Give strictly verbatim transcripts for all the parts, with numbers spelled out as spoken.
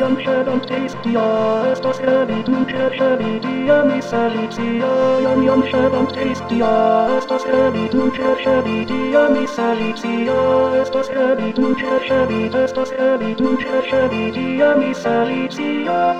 and tastia, estas elidunche chelidia miseritia, yum yum shed and tastia, estas elidunche chelidia miseritia, estas elidunche chelit, estas elidunche chelidia miseritia.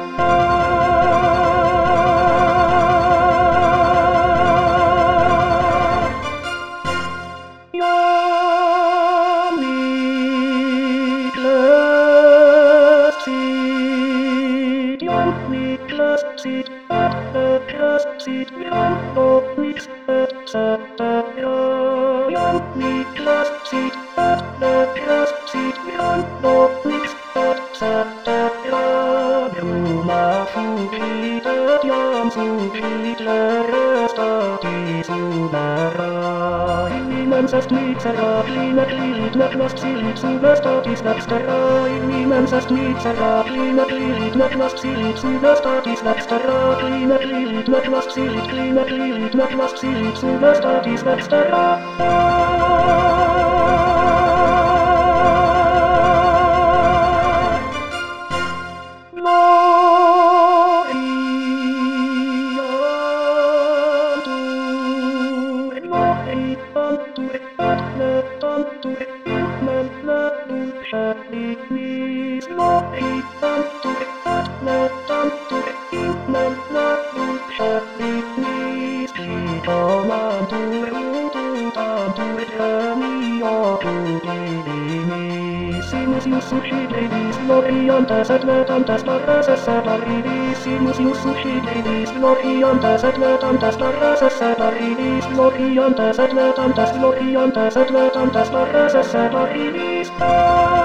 Seed, at the just seed, young, no, mix, at Santa, young, me, just seed, at the just seed, young, no, mix, at Santa, Yuma, Fuki, at Yam, Fuki, Resta, Tisumara, Immensest Mixera, Cleaner, Clean, not must see it, Sumesta, Tisnapstera, Immensest Mixera, Cleaner, Clean, not must see it, Sumesta, Tisnapstera, Cleaner, Clean, not must see it, Cleaner, Clean, not must see it, Sumesta, Tisnapstera. Simus ius sushi devis, gloriantes et metantes larres et aridis. Simus ius sushi devis, gloriantes et metantes larres et aridis. Gloriantes et metantes, gloriantes et metantes larres et aridis.